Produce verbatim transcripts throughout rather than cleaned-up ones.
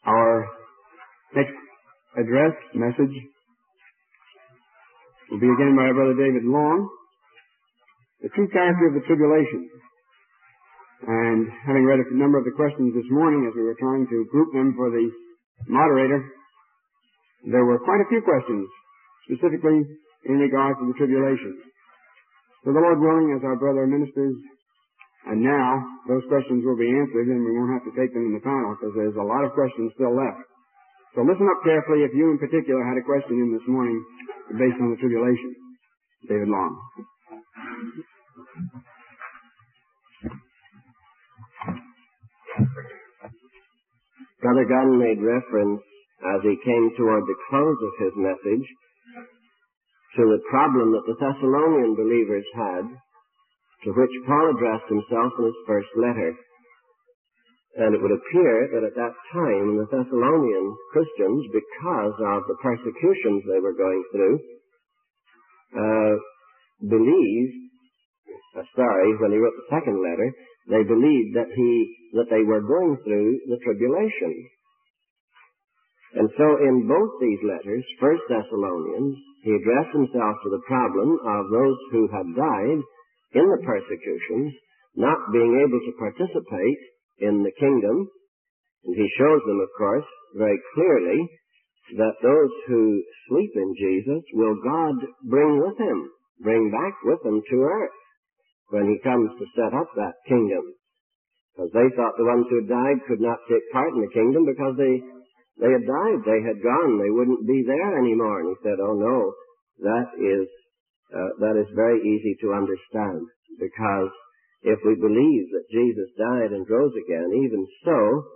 Our next address, message, will be again by Brother David Long, The True Character of the Tribulation. And having read a number of the questions this morning as we were trying to group them for the moderator, there were quite a few questions, specifically in regard to the tribulation. So the Lord willing, as our brother ministers, and now those questions will be answered and we won't have to take them in the panel because there's a lot of questions still left. So listen up carefully if you in particular had a question in this morning based on the tribulation. David Long. Brother Gunn made reference, as he came toward the close of his message, to the problem that the Thessalonian believers had, to which Paul addressed himself in his first letter. And it would appear that at that time the Thessalonian Christians, because of the persecutions they were going through, uh, believed, uh, sorry, when he wrote the second letter, they believed that he, that they were going through the tribulation. And so in both these letters, First Thessalonians, he addressed himself to the problem of those who had died in the persecutions, not being able to participate in the kingdom. And he shows them, of course, very clearly that those who sleep in Jesus will God bring with him, bring back with him to earth when he comes to set up that kingdom. Because they thought the ones who had died could not take part in the kingdom because they, they had died, they had gone, they wouldn't be there anymore. And he said, oh no, that is Uh, that is very easy to understand, because if we believe that Jesus died and rose again, even so,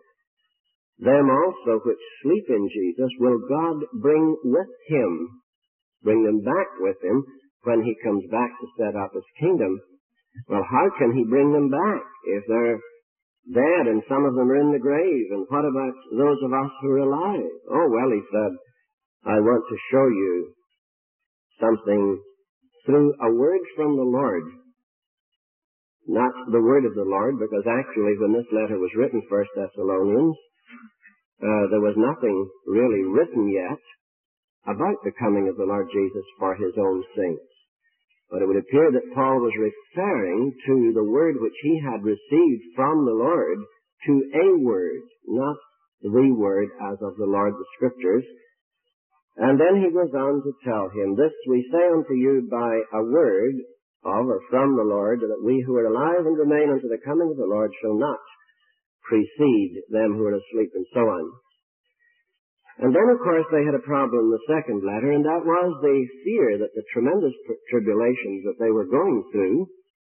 them also which sleep in Jesus will God bring with him, bring them back with him when he comes back to set up his kingdom. Well, how can he bring them back if they're dead and some of them are in the grave? And what about those of us who are alive? Oh, well, he said, I want to show you something through a word from the Lord. Not the word of the Lord, because actually when this letter was written, First Thessalonians, uh, there was nothing really written yet about the coming of the Lord Jesus for his own saints. But it would appear that Paul was referring to the word which he had received from the Lord to a word, not the word as of the Lord, the Scriptures. And then he goes on to tell him, this we say unto you by a word of or from the Lord, that we who are alive and remain unto the coming of the Lord shall not precede them who are asleep, and so on. And then, of course, they had a problem in the second letter, and that was the fear that the tremendous tribulations that they were going through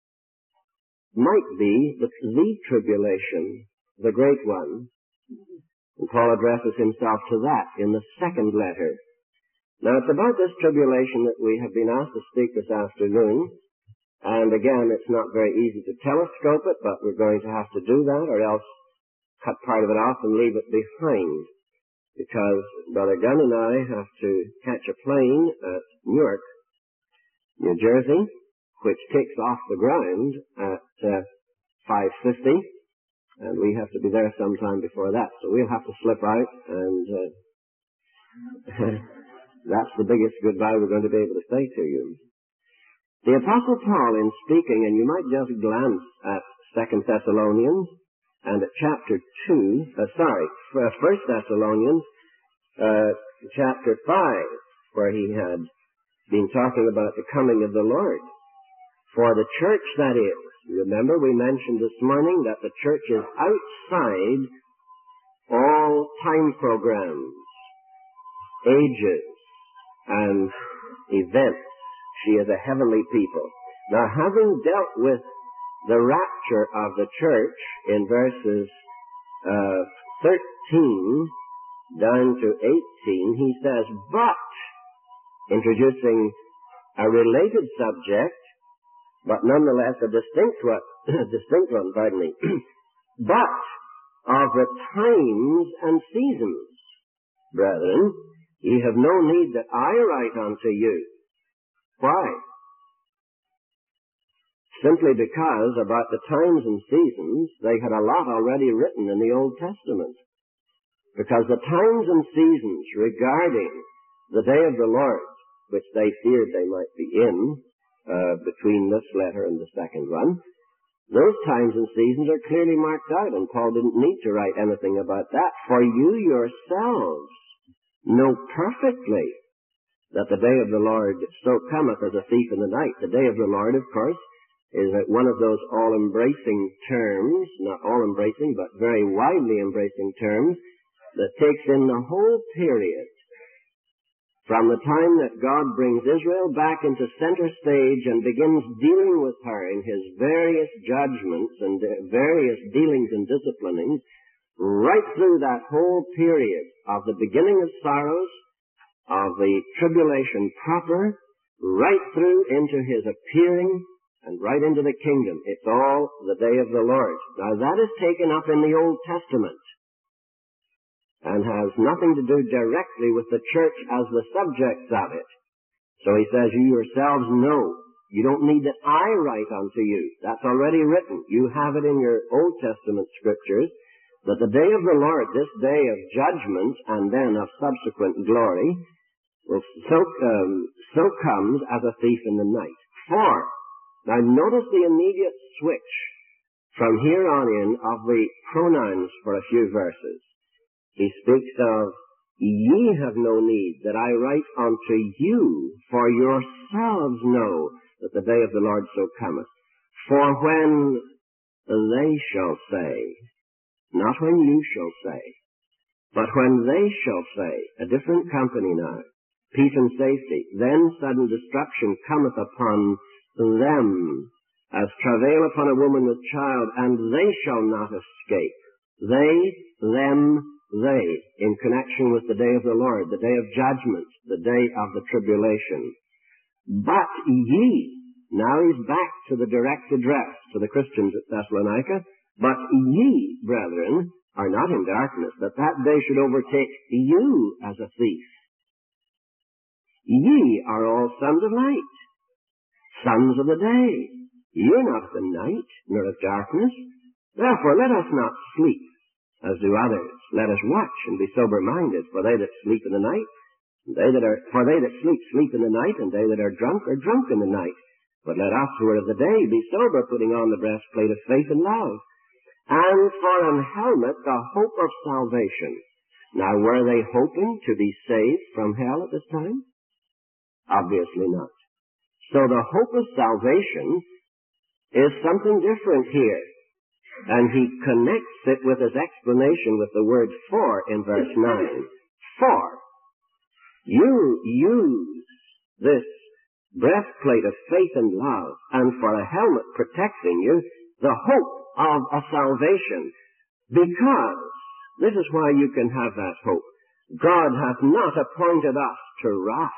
might be the, the tribulation, the great one. And Paul addresses himself to that in the second letter. Now, it's about this tribulation that we have been asked to speak this afternoon. And again, it's not very easy to telescope it, but we're going to have to do that, or else cut part of it off and leave it behind. Because Brother Gunn and I have to catch a plane at Newark, New Jersey, which takes off the ground at uh, five fifty. And we have to be there sometime before that. So we'll have to slip out, and uh, that's the biggest goodbye we're going to be able to say to you. The Apostle Paul, in speaking, and you might just glance at Second Thessalonians and at chapter two, uh, sorry, First Thessalonians, uh, chapter five, where he had been talking about the coming of the Lord. For the church, that is. Remember, we mentioned this morning that the church is outside all time programs, ages, and events. She is a heavenly people. Now, having dealt with the rapture of the church in verses uh, thirteen down to eighteen, he says, but, introducing a related subject, but nonetheless a distinct one, distinct one, pardon me, but of the times and seasons, brethren, ye have no need that I write unto you. Why? Simply because about the times and seasons, they had a lot already written in the Old Testament. because the times and seasons regarding the day of the Lord, which they feared they might be in, uh, between this letter and the second one, those times and seasons are clearly marked out, and Paul didn't need to write anything about that. For you yourselves know perfectly that the day of the Lord so cometh as a thief in the night. The day of the Lord, of course, is one of those all-embracing terms, not all-embracing, but very widely embracing terms, that takes in the whole period from the time that God brings Israel back into center stage and begins dealing with her in his various judgments and various dealings and disciplinings, right through that whole period of the beginning of sorrows, of the tribulation proper, right through into his appearing, and right into the kingdom. It's all the day of the Lord. Now that is taken up in the Old Testament and has nothing to do directly with the church as the subjects of it. So he says, you yourselves know. You don't need that I write unto you. That's already written. You have it in your Old Testament scriptures that the day of the Lord, this day of judgment and then of subsequent glory, will so, um, so comes as a thief in the night. For, now notice the immediate switch from here on in of the pronouns for a few verses. He speaks of, ye have no need that I write unto you, for yourselves know that the day of the Lord so cometh. For when they shall say, not when you shall say, but when they shall say, a different company now, peace and safety, then sudden destruction cometh upon them, as travail upon a woman with child, and they shall not escape. They, them, they, in connection with the day of the Lord, the day of judgment, the day of the tribulation. But ye, now he's back to the direct address to the Christians at Thessalonica, but ye, brethren, are not in darkness, that that day should overtake you as a thief. Ye are all sons of light, sons of the day. Ye are not of the night, nor of darkness. Therefore let us not sleep, as do others. Let us watch and be sober-minded, for they that sleep in the night, they that are, for they that sleep, sleep in the night, and they that are drunk, are drunk in the night. But let us who are of the day be sober, putting on the breastplate of faith and love, and for an helmet the hope of salvation. Now, were they hoping to be saved from hell at this time? Obviously not. So the hope of salvation is something different here. And he connects it with his explanation with the word for in verse nine. For you use this breastplate of faith and love, and for a helmet protecting you, the hope of a salvation. Because, this is why you can have that hope, God hath not appointed us to wrath.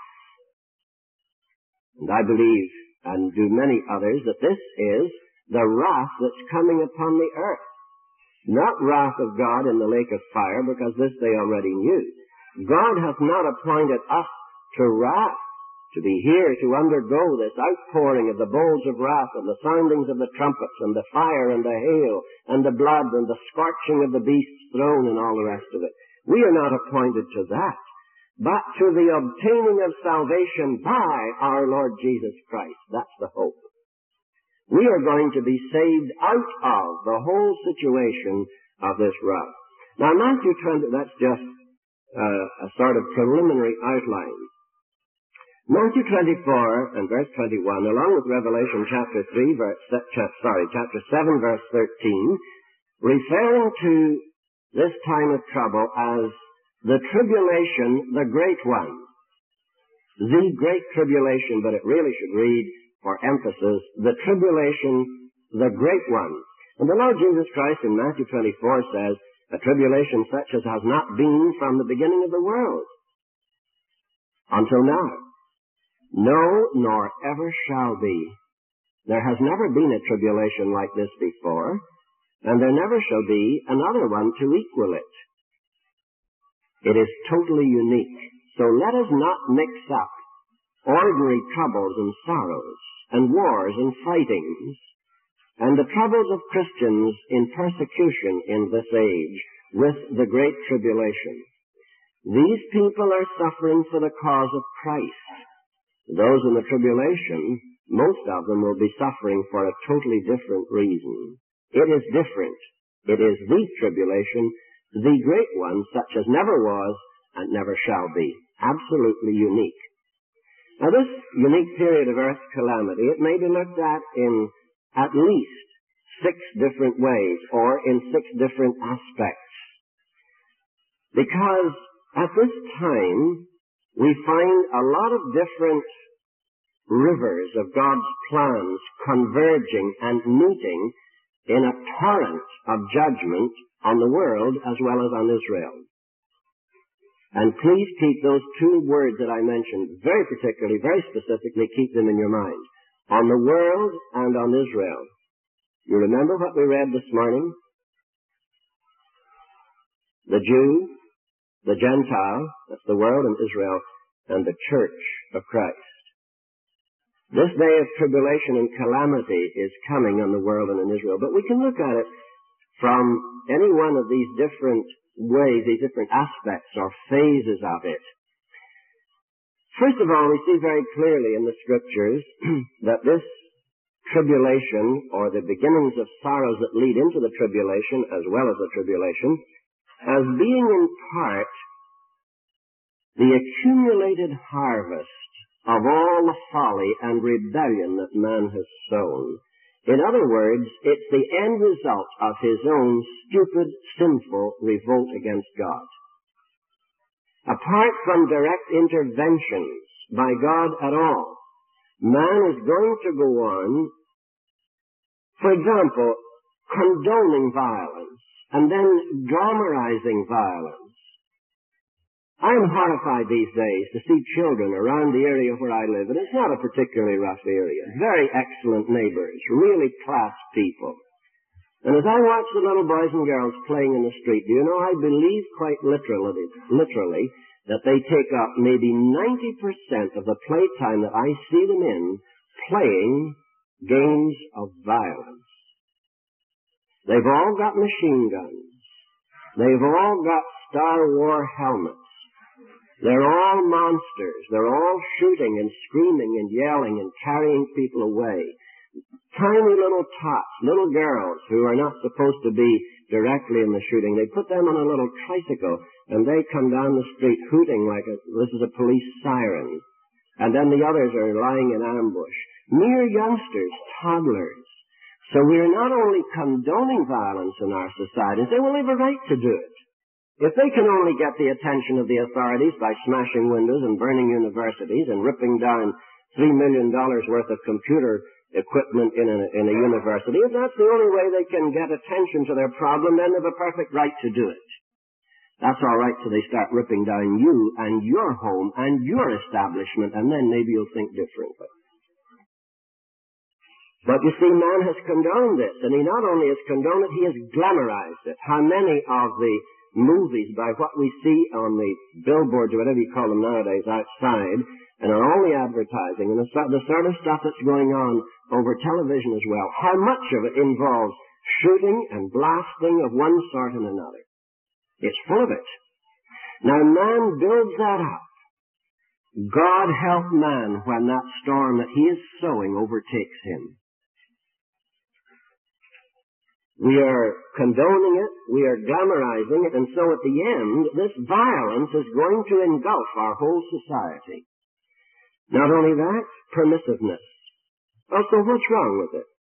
And I believe, and do many others, that this is the wrath that's coming upon the earth. Not wrath of God in the lake of fire, because this they already knew. God hath not appointed us to wrath, to be here to undergo this outpouring of the bowls of wrath and the soundings of the trumpets and the fire and the hail and the blood and the scorching of the beast's throne and all the rest of it. We are not appointed to that, but to the obtaining of salvation by our Lord Jesus Christ. That's the hope. We are going to be saved out of the whole situation of this wrath. Now, Matthew twenty, that's just uh, a sort of preliminary outline. Matthew twenty-four and verse twenty-one, along with Revelation chapter three, verse, sorry, chapter seven, verse thirteen, referring to this time of trouble as the tribulation, the great one. The great tribulation, but it really should read, for emphasis, the tribulation, the great one. And the Lord Jesus Christ in Matthew twenty-four says, a tribulation such as has not been from the beginning of the world until now. No, nor ever shall be. There has never been a tribulation like this before, and there never shall be another one to equal it. It is totally unique. So let us not mix up ordinary troubles and sorrows and wars and fightings and the troubles of Christians in persecution in this age with the Great Tribulation. These people are suffering for the cause of Christ. Those in the tribulation, most of them will be suffering for a totally different reason. It is different. It is the tribulation, the great one, such as never was and never shall be. Absolutely unique. Now this unique period of earth calamity, it may be looked at in at least six different ways or in six different aspects. Because at this time, we find a lot of different rivers of God's plans converging and meeting in a torrent of judgment on the world as well as on Israel. And please keep those two words that I mentioned very particularly, very specifically, keep them in your mind. On the world and on Israel. You remember what we read this morning? The Jew, the Gentile, that's the world and Israel, and the church of Christ. This day of tribulation and calamity is coming on the world and in Israel, but we can look at it from any one of these different ways, these different aspects or phases of it. First of all, we see very clearly in the Scriptures that this tribulation, or the beginnings of sorrows that lead into the tribulation as well as the tribulation, as being in part the accumulated harvest of all the folly and rebellion that man has sown. In other words, it's the end result of his own stupid, sinful revolt against God. Apart from direct interventions by God at all, man is going to go on, for example, condoning violence and then glamorizing violence. I'm horrified these days to see children around the area where I live, and it's not a particularly rough area. Very excellent neighbors, really class people. And as I watch the little boys and girls playing in the street, do you know, I believe quite literally, literally that they take up maybe ninety percent of the playtime that I see them in playing games of violence. They've all got machine guns. They've all got Star Wars helmets. They're all monsters. They're all shooting and screaming and yelling and carrying people away. Tiny little tots, little girls who are not supposed to be directly in the shooting, they put them on a little tricycle and they come down the street hooting like a, this is a police siren. And then the others are lying in ambush. Mere youngsters, toddlers. So we're not only condoning violence in our society, they will have a right to do it. If they can only get the attention of the authorities by smashing windows and burning universities and ripping down three million dollars worth of computer equipment in a, in a university, if that's the only way they can get attention to their problem, then they have a perfect right to do it. That's all right till they start ripping down you and your home and your establishment, and then maybe you'll think differently. But you see, man has condoned this, and he not only has condoned it, he has glamorized it. How many of the movies, by what we see on the billboards or whatever you call them nowadays outside, and on all the advertising and the, the sort of stuff that's going on over television as well, how much of it involves shooting and blasting of one sort and another? It's full of it. Now man builds that up. God help man when that storm that he is sowing overtakes him. We are condoning it, we are glamorizing it, and so at the end, this violence is going to engulf our whole society. Not only that, permissiveness. Oh, so what's wrong with it?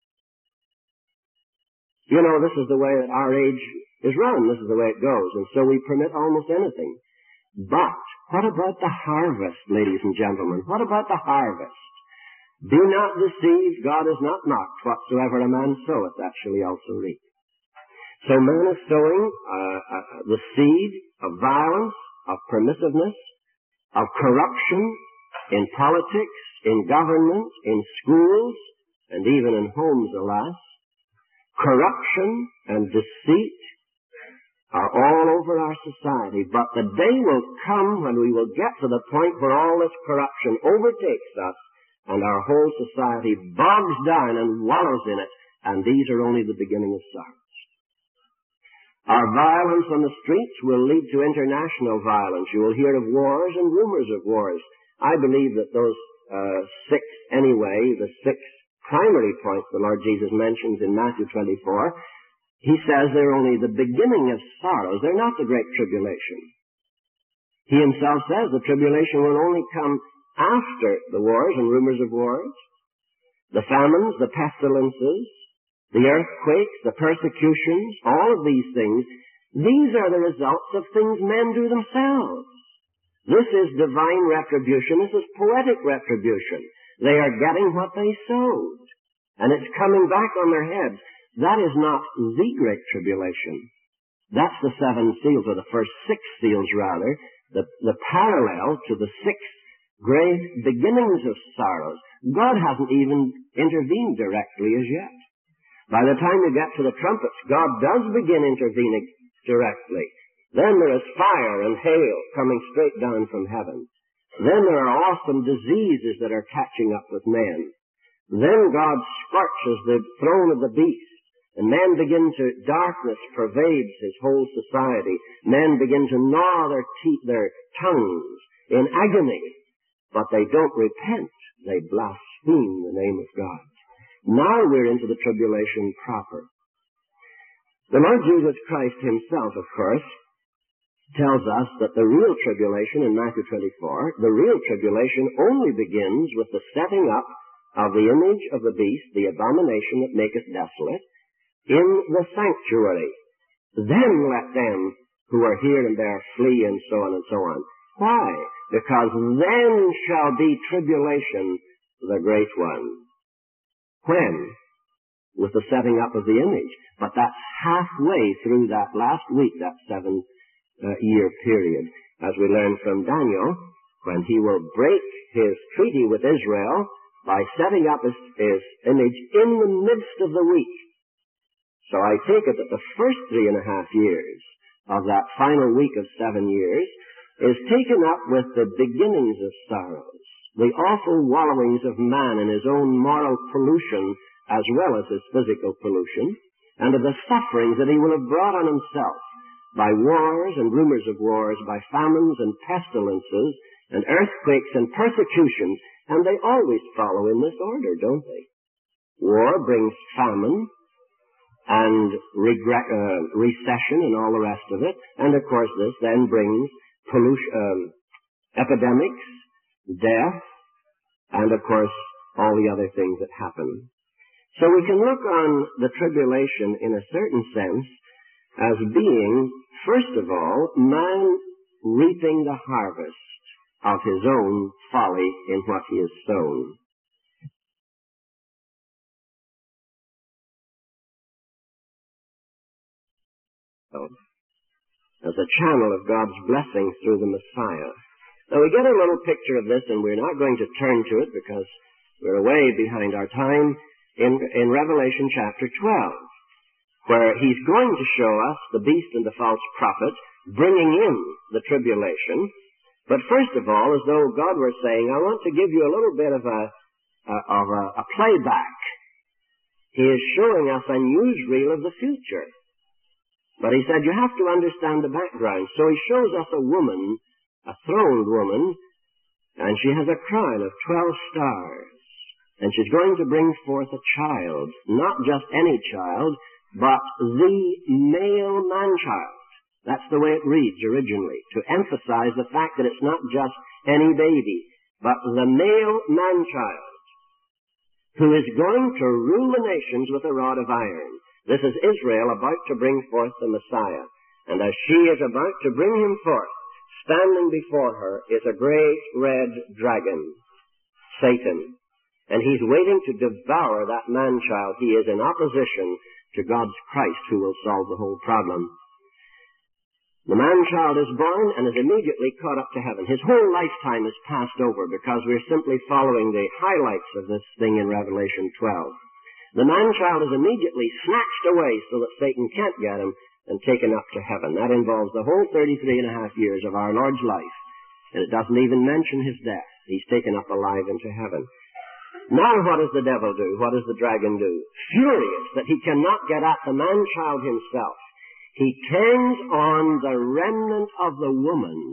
You know, this is the way that our age is run, this is the way it goes, and so we permit almost anything. But, what about the harvest, ladies and gentlemen? What about the harvest? Be not deceived, God is not mocked. Whatsoever a man soweth, that shall he also reap. So man is sowing uh, uh, the seed of violence, of permissiveness, of corruption in politics, in government, in schools, and even in homes, alas. Corruption and deceit are all over our society, but the day will come when we will get to the point where all this corruption overtakes us and our whole society bogs down and wallows in it, and these are only the beginning of sorrows. Our violence on the streets will lead to international violence. You will hear of wars and rumors of wars. I believe that those uh, six, anyway, the six primary points the Lord Jesus mentions in Matthew twenty-four, he says they're only the beginning of sorrows. They're not the Great Tribulation. He himself says the tribulation will only come after the wars and rumors of wars, the famines, the pestilences, the earthquakes, the persecutions, all of these things. These are the results of things men do themselves. This is divine retribution. This is poetic retribution. They are getting what they sowed, and it's coming back on their heads. That is not the Great Tribulation. That's the seven seals, or the first six seals, rather, the, the parallel to the six great beginnings of sorrows. God hasn't even intervened directly as yet. By the time you get to the trumpets, God does begin intervening directly. Then there is fire and hail coming straight down from heaven. Then there are awesome diseases that are catching up with men. Then God scorches the throne of the beast, and men begin to, darkness pervades his whole society. Men begin to gnaw their teeth, their tongues in agony, but they don't repent. They blaspheme the name of God. Now we're into the tribulation proper. The Lord Jesus Christ himself, of course, tells us that the real tribulation in Matthew twenty-four, the real tribulation only begins with the setting up of the image of the beast, the abomination that maketh desolate, in the sanctuary. Then let them who are here and there flee, and so on and so on. Why? Because then shall be tribulation, the great one. When? With the setting up of the image. But that's halfway through that last week, that seven uh, year period. As we learn from Daniel, when he will break his treaty with Israel by setting up his, his image in the midst of the week. So I take it that the first three and a half years of that final week of seven years is taken up with the beginnings of sorrows, the awful wallowings of man in his own moral pollution as well as his physical pollution, and of the sufferings that he will have brought on himself by wars and rumors of wars, by famines and pestilences and earthquakes and persecutions, and they always follow in this order, don't they? War brings famine and regre- uh, recession and all the rest of it, and of course this then brings pollution, um, epidemics, death, and of course all the other things that happen. So we can look on the tribulation in a certain sense as being, first of all, man reaping the harvest of his own folly in what he has sown. As a channel of God's blessing through the Messiah. Now we get a little picture of this, and we're not going to turn to it because we're way behind our time, in, in Revelation chapter twelve, where he's going to show us the beast and the false prophet bringing in the tribulation. But first of all, as though God were saying, I want to give you a little bit of a, a, of a, a playback. He is showing us a newsreel of the future. But he said, you have to understand the background. So he shows us a woman, a throned woman, and she has a crown of twelve stars. And she's going to bring forth a child, not just any child, but the male man-child. That's the way it reads originally, to emphasize the fact that it's not just any baby, but the male man-child, who is going to rule the nations with a rod of iron. This is Israel about to bring forth the Messiah. And as she is about to bring him forth, standing before her is a great red dragon, Satan. And he's waiting to devour that man-child. He is in opposition to God's Christ, who will solve the whole problem. The man-child is born and is immediately caught up to heaven. His whole lifetime is passed over because we're simply following the highlights of this thing in Revelation twelve. The man-child is immediately snatched away so that Satan can't get him and taken up to heaven. That involves the whole thirty-three and a half years of our Lord's life. And it doesn't even mention his death. He's taken up alive into heaven. Now what does the devil do? What does the dragon do? Furious that he cannot get at the man-child himself, He turns on the remnant of the woman.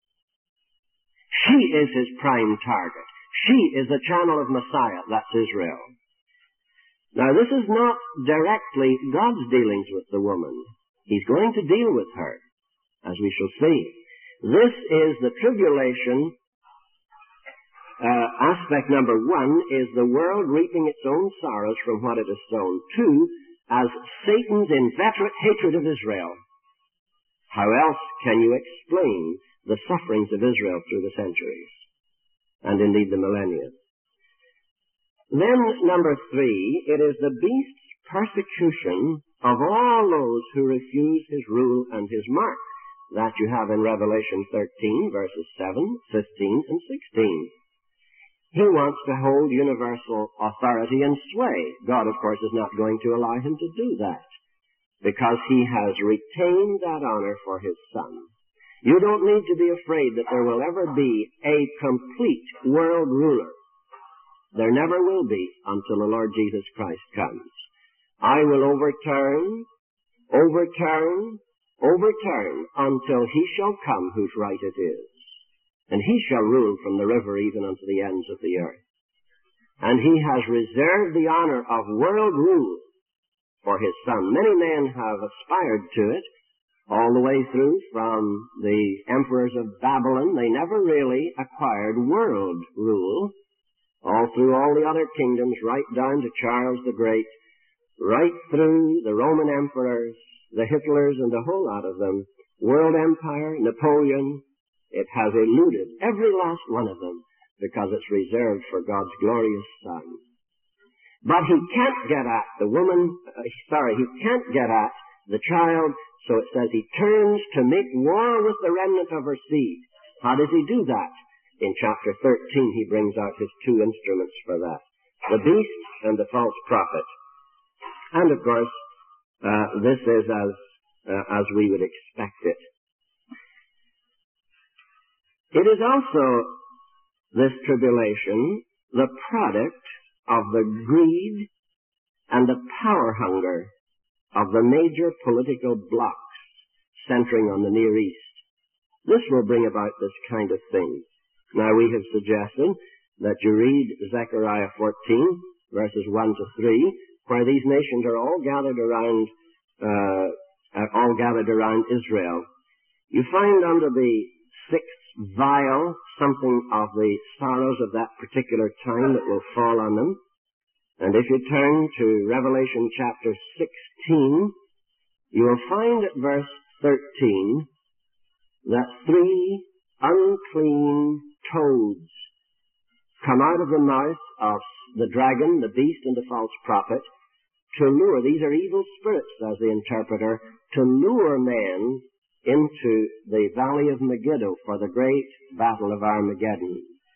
She is his prime target. She is the channel of Messiah. That's Israel. Now, this is not directly God's dealings with the woman. He's going to deal with her, as we shall see. This is the tribulation. Uh, aspect number one is the world reaping its own sorrows from what it has sown. Two, as Satan's inveterate hatred of Israel. How else can you explain the sufferings of Israel through the centuries, and indeed the millennia? Then, number three, it is the beast's persecution of all those who refuse his rule and his mark. That you have in Revelation thirteen, verses seven, fifteen, and sixteen. He wants to hold universal authority and sway. God, of course, is not going to allow him to do that, because he has retained that honor for his Son. You don't need to be afraid that there will ever be a complete world ruler. There never will be until the Lord Jesus Christ comes. I will overturn, overturn, overturn until he shall come whose right it is. And he shall rule from the river even unto the ends of the earth. And he has reserved the honor of world rule for his Son. Many men have aspired to it all the way through from the emperors of Babylon. They never really acquired world rule. All through all the other kingdoms, right down to Charles the Great, right through the Roman emperors, the Hitlers and the whole lot of them, world empire, Napoleon, it has eluded every last one of them because it's reserved for God's glorious Son. But he can't get at the woman, uh, sorry, he can't get at the child, so it says he turns to make war with the remnant of her seed. How does he do that? In chapter thirteen, he brings out his two instruments for that, the beast and the false prophet. And, of course, uh, this is as, uh, as we would expect it. It is also, this tribulation, the product of the greed and the power hunger of the major political blocs centering on the Near East. This will bring about this kind of thing. Now, we have suggested that you read Zechariah fourteen, verses one to three, where these nations are all gathered around, uh, are all gathered around Israel. You find under the sixth vial something of the sorrows of that particular time that will fall on them. And if you turn to Revelation chapter sixteen, you will find at verse thirteen that three unclean toads come out of the mouth of the dragon, the beast, and the false prophet to lure, these are evil spirits, says the interpreter, to lure men into the valley of Megiddo for the great battle of Armageddon.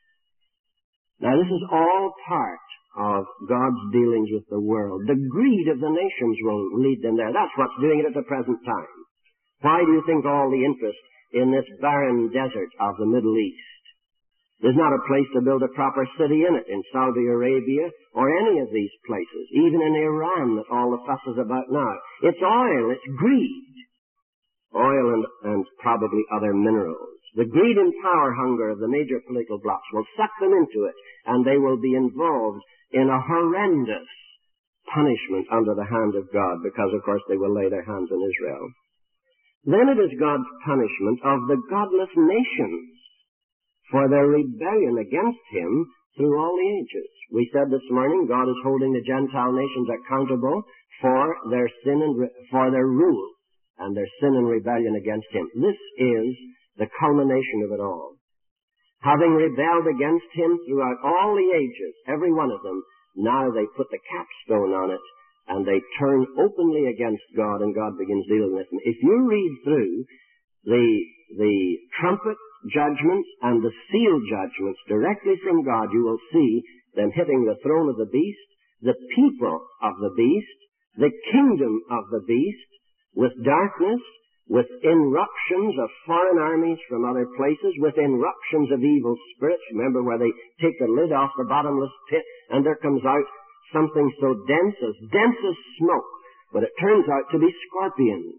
Now, this is all part of God's dealings with the world. The greed of the nations will lead them there. That's what's doing it at the present time. Why do you think all the interest in this barren desert of the Middle East? There's not a place to build a proper city in it, in Saudi Arabia or any of these places, even in Iran that all the fuss is about now. It's oil, it's greed. Oil and, and probably other minerals. The greed and power hunger of the major political blocs will suck them into it, and they will be involved in a horrendous punishment under the hand of God, because, of course, they will lay their hands on Israel. Then it is God's punishment of the godless nations for their rebellion against Him through all the ages. We said this morning God is holding the Gentile nations accountable for their sin and re- for their rule and their sin and rebellion against Him. This is the culmination of it all. Having rebelled against Him throughout all the ages, every one of them, now they put the capstone on it and they turn openly against God, and God begins dealing with them. If you read through the, the trumpet judgments and the seal judgments directly from God, you will see them hitting the throne of the beast, the people of the beast, the kingdom of the beast, with darkness, with irruptions of foreign armies from other places, with irruptions of evil spirits. Remember where they take the lid off the bottomless pit and there comes out something so dense, as dense as smoke, but it turns out to be scorpions.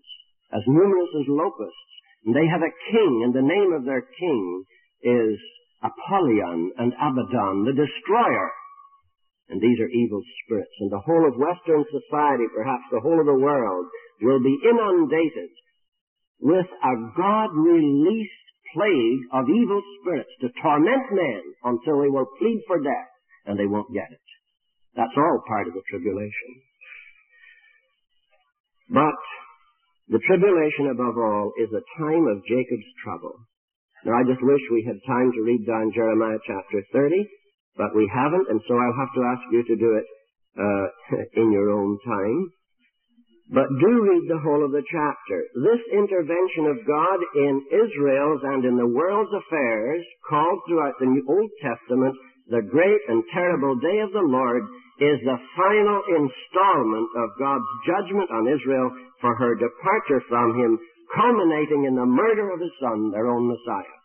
as numerous as locusts. And they have a king, and the name of their king is Apollyon and Abaddon, the destroyer. And these are evil spirits. And the whole of Western society, perhaps the whole of the world, will be inundated with a God-released plague of evil spirits to torment men until they will plead for death, and they won't get it. That's all part of the tribulation. But the tribulation, above all, is a time of Jacob's trouble. Now, I just wish we had time to read down Jeremiah chapter thirty, but we haven't, and so I'll have to ask you to do it uh, in your own time. But do read the whole of the chapter. This intervention of God in Israel's and in the world's affairs, called throughout the Old Testament the great and terrible day of the Lord, is the final installment of God's judgment on Israel for her departure from Him, culminating in the murder of His Son, their own Messiah.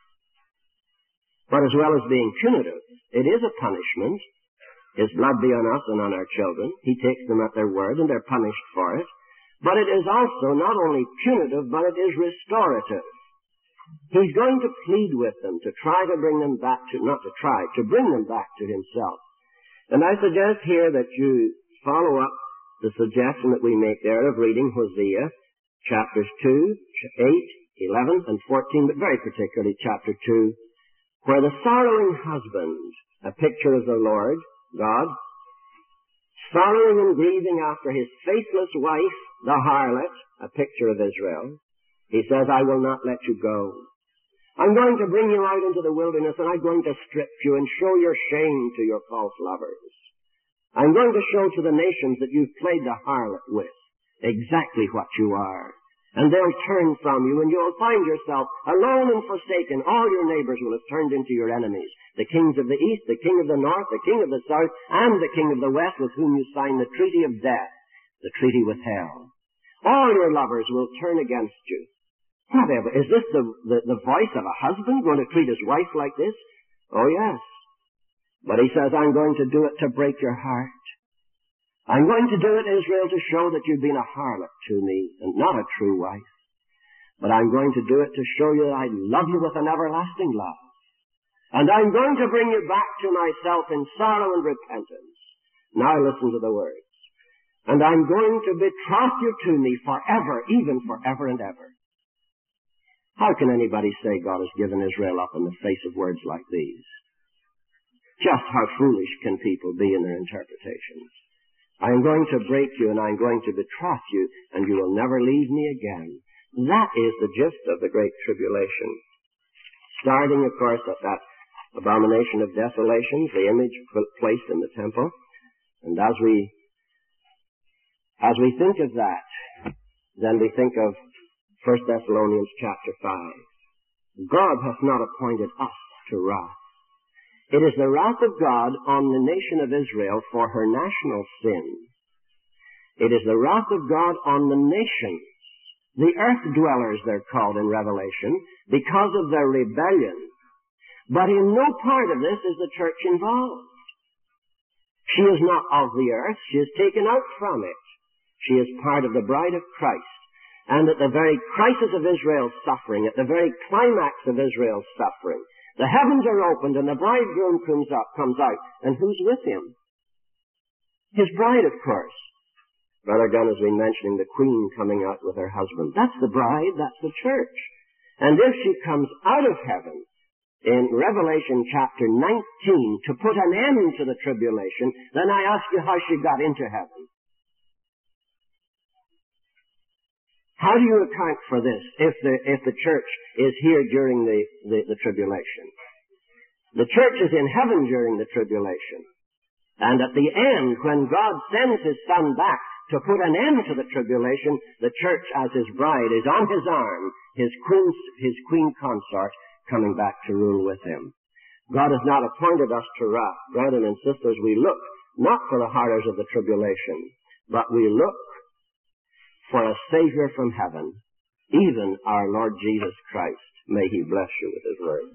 But as well as being punitive, it is a punishment. His blood be on us and on our children. He takes them at their word, and they're punished for it. But it is also not only punitive, but it is restorative. He's going to plead with them to try to bring them back to, not to try, to bring them back to Himself. And I suggest here that you follow up the suggestion that we make there of reading Hosea, chapters two, eight, eleven, and fourteen, but very particularly chapter two, where the sorrowing husband, a picture of the Lord, God, sorrowing and grieving after his faithless wife, the harlot, a picture of Israel, he says, I will not let you go. I'm going to bring you out into the wilderness, and I'm going to strip you and show your shame to your false lovers. I'm going to show to the nations that you've played the harlot with exactly what you are. And they'll turn from you, and you'll find yourself alone and forsaken. All your neighbors will have turned into your enemies. The kings of the east, the king of the north, the king of the south, and the king of the west, with whom you signed the treaty of death, the treaty with hell. All your lovers will turn against you. Whatever. Is this the, the, the voice of a husband going to treat his wife like this? Oh, yes. But he says, I'm going to do it to break your heart. I'm going to do it, Israel, to show that you've been a harlot to me and not a true wife. But I'm going to do it to show you that I love you with an everlasting love. And I'm going to bring you back to myself in sorrow and repentance. Now listen to the words. And I'm going to betroth you to me forever, even forever and ever. How can anybody say God has given Israel up in the face of words like these? Just how foolish can people be in their interpretations? I am going to break you, and I am going to betroth you, and you will never leave me again. That is the gist of the Great Tribulation. Starting, of course, at that abomination of desolations, the image placed in the temple. And as we, as we think of that, then we think of First Thessalonians chapter five. God hath not appointed us to wrath. It is the wrath of God on the nation of Israel for her national sin. It is the wrath of God on the nations, the earth dwellers they're called in Revelation, because of their rebellion. But in no part of this is the church involved. She is not of the earth. She is taken out from it. She is part of the bride of Christ. And at the very crisis of Israel's suffering, at the very climax of Israel's suffering, the heavens are opened and the bridegroom comes up, comes out. And who's with him? His bride, of course. Brother Gunn has been mentioning the queen coming out with her husband. That's the bride, that's the church. And if she comes out of heaven, in Revelation chapter nineteen, to put an end to the tribulation, then I ask you how she got into heaven. How do you account for this if the, if the church is here during the, the, the tribulation? The church is in heaven during the tribulation. And at the end, when God sends His Son back to put an end to the tribulation, the church as His bride is on His arm, His queen, His queen consort coming back to rule with Him. God has not appointed us to wrath. Brethren and sisters, we look not for the horrors of the tribulation, but we look for a Savior from heaven, even our Lord Jesus Christ. May He bless you with His word.